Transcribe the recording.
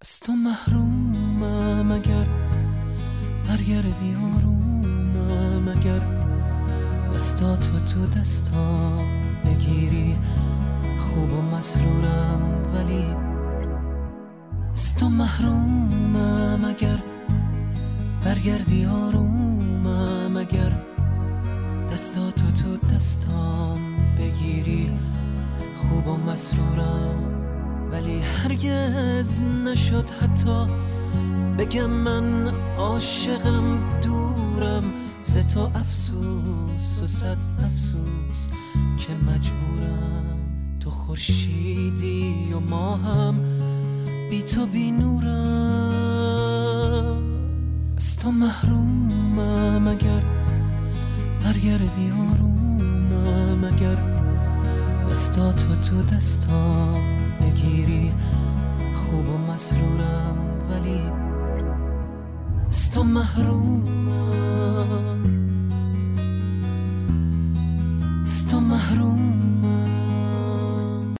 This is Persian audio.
از تو محرومم اگر برگردی آرومم، اگر دستاتو تو دستام بگیری خوب و مسرورم، ولی از تو محرومم اگر برگردی آرومم، اگر دستاتو تو دستام بگیری خوب و مسرورم، ولی هرگز نشد حتی بگم من عاشقم، دورم ز تو افسوس و صد افسوس که مجبورم. تو خورشیدی و ما هم بی تو بی نورم. از تو محرومم اگر برگردی آرومم، اگر دستاتو تو دستام بگیری خوب و مسرورم، ولی از تو محرومم.